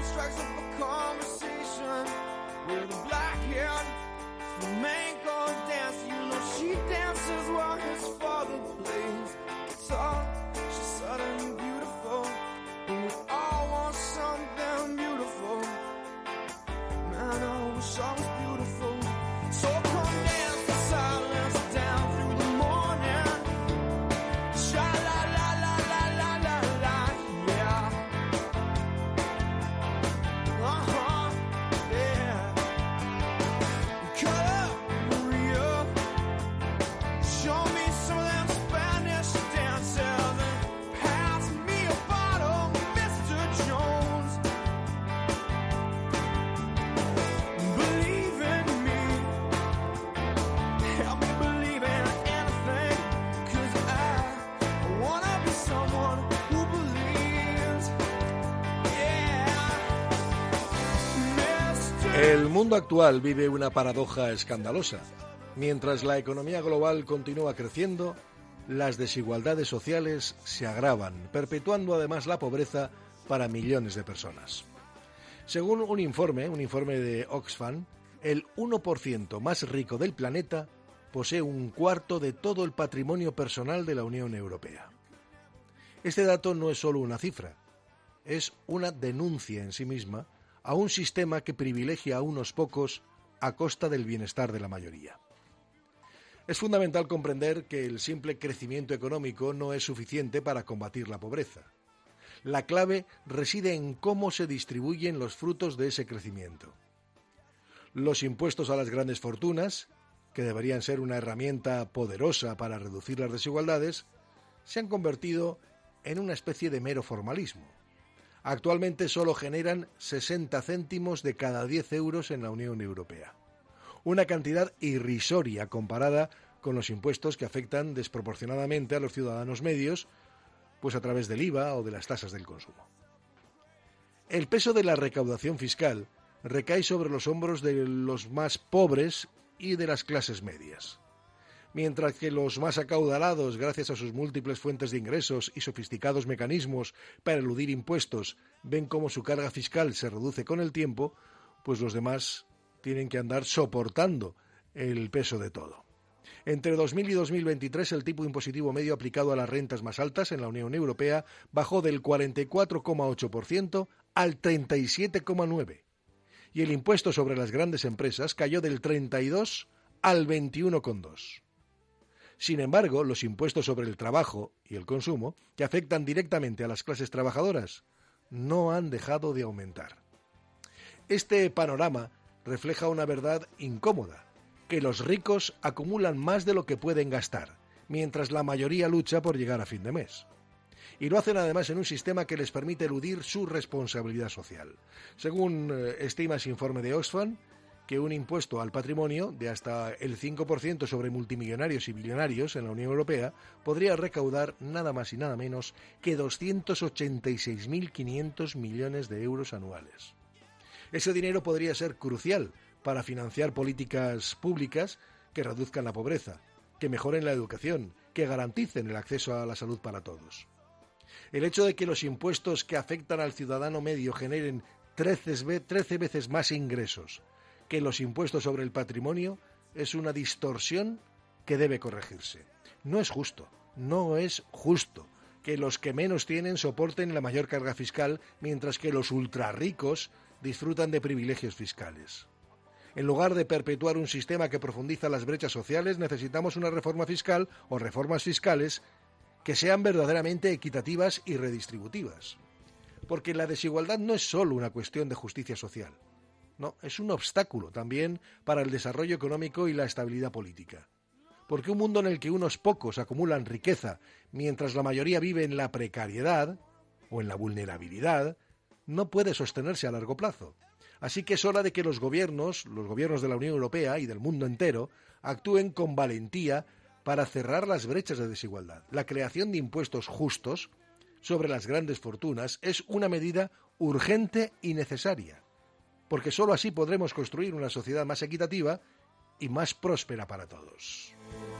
strikes up a conversation with a black hair. Flamenco dance, you know she dances while his father plays guitar. She's suddenly beautiful, and we all want something beautiful. Man, I wish I was beautiful. So come dance in silence down through the morning. Sha la la la la la la la, yeah. Yeah. Cut up, Maria. Show me some of them Spanish dances and pass me a bottle, Mr. Jones. Believe in me, help me believe in anything, 'cause I wanna be someone who believes, yeah. Mr. El mundo actual vive una paradoja escandalosa. Mientras la economía global continúa creciendo, las desigualdades sociales se agravan, perpetuando además la pobreza para millones de personas. Según un informe de Oxfam, el 1% más rico del planeta posee un cuarto de todo el patrimonio personal de la Unión Europea. Este dato no es solo una cifra, es una denuncia en sí misma a un sistema que privilegia a unos pocos a costa del bienestar de la mayoría. Es fundamental comprender que el simple crecimiento económico no es suficiente para combatir la pobreza. La clave reside en cómo se distribuyen los frutos de ese crecimiento. Los impuestos a las grandes fortunas, que deberían ser una herramienta poderosa para reducir las desigualdades, se han convertido en una especie de mero formalismo. Actualmente solo generan 60 céntimos de cada 10 euros en la Unión Europea. Una cantidad irrisoria comparada con los impuestos que afectan desproporcionadamente a los ciudadanos medios, pues a través del IVA o de las tasas del consumo. El peso de la recaudación fiscal recae sobre los hombros de los más pobres y de las clases medias. Mientras que los más acaudalados, gracias a sus múltiples fuentes de ingresos y sofisticados mecanismos para eludir impuestos, ven cómo su carga fiscal se reduce con el tiempo, pues los demás tienen que andar soportando el peso de todo. Entre 2000 y 2023 el tipo impositivo medio aplicado a las rentas más altas en la Unión Europea bajó del 44,8% al 37,9%, y el impuesto sobre las grandes empresas cayó del 32 al 21,2%. Sin embargo, los impuestos sobre el trabajo y el consumo, que afectan directamente a las clases trabajadoras, no han dejado de aumentar. Este panorama refleja una verdad incómoda, que los ricos acumulan más de lo que pueden gastar, mientras la mayoría lucha por llegar a fin de mes. Y lo hacen además en un sistema que les permite eludir su responsabilidad social. Según estima ese informe de Oxfam, que un impuesto al patrimonio de hasta el 5% sobre multimillonarios y billonarios en la Unión Europea podría recaudar nada más y nada menos que 286.500 millones de euros anuales. Ese dinero podría ser crucial para financiar políticas públicas que reduzcan la pobreza, que mejoren la educación, que garanticen el acceso a la salud para todos. El hecho de que los impuestos que afectan al ciudadano medio generen 13 veces más ingresos que los impuestos sobre el patrimonio es una distorsión que debe corregirse. No es justo que los que menos tienen soporten la mayor carga fiscal, mientras que los ultrarricos disfrutan de privilegios fiscales. En lugar de perpetuar un sistema que profundiza las brechas sociales, necesitamos una reforma fiscal o reformas fiscales que sean verdaderamente equitativas y redistributivas. Porque la desigualdad no es solo una cuestión de justicia social. No, es un obstáculo también para el desarrollo económico y la estabilidad política. Porque un mundo en el que unos pocos acumulan riqueza mientras la mayoría vive en la precariedad o en la vulnerabilidad, no puede sostenerse a largo plazo. Así que es hora de que los gobiernos de la Unión Europea y del mundo entero, actúen con valentía para cerrar las brechas de desigualdad. La creación de impuestos justos sobre las grandes fortunas es una medida urgente y necesaria, porque sólo así podremos construir una sociedad más equitativa y más próspera para todos.